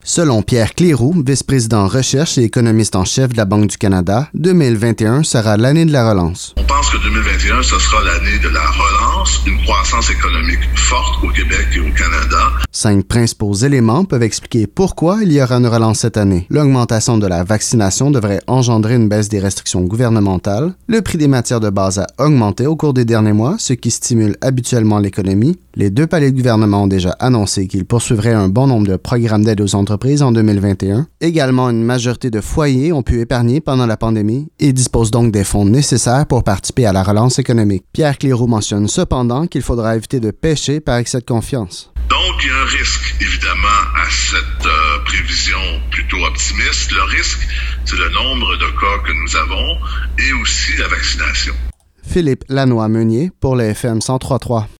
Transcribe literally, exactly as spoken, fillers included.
Selon Pierre Cléroux, vice-président recherche et économiste en chef de la Banque du Canada, deux mille vingt et un sera l'année de la relance. On pense que deux mille vingt et un, ce sera l'année de la relance, une croissance économique forte au Québec et au Canada. Cinq principaux éléments peuvent expliquer pourquoi il y aura une relance cette année. L'augmentation de la vaccination devrait engendrer une baisse des restrictions gouvernementales. Le prix des matières de base a augmenté au cours des derniers mois, ce qui stimule habituellement l'économie. Les deux paliers de gouvernement ont déjà annoncé qu'ils poursuivraient un bon nombre de programmes d'aide aux entreprises en deux mille vingt et un. Également, une majorité de foyers ont pu épargner pendant la pandémie et disposent donc des fonds nécessaires pour participer à la relance économique. Pierre Cléroux mentionne cependant qu'il faudra éviter de pécher par excès de confiance. Donc, il y a un risque, évidemment, à cette euh, prévision plutôt optimiste. Le risque, c'est le nombre de cas que nous avons et aussi la vaccination. Philippe Lanois-Meunier pour le F M cent trois point trois.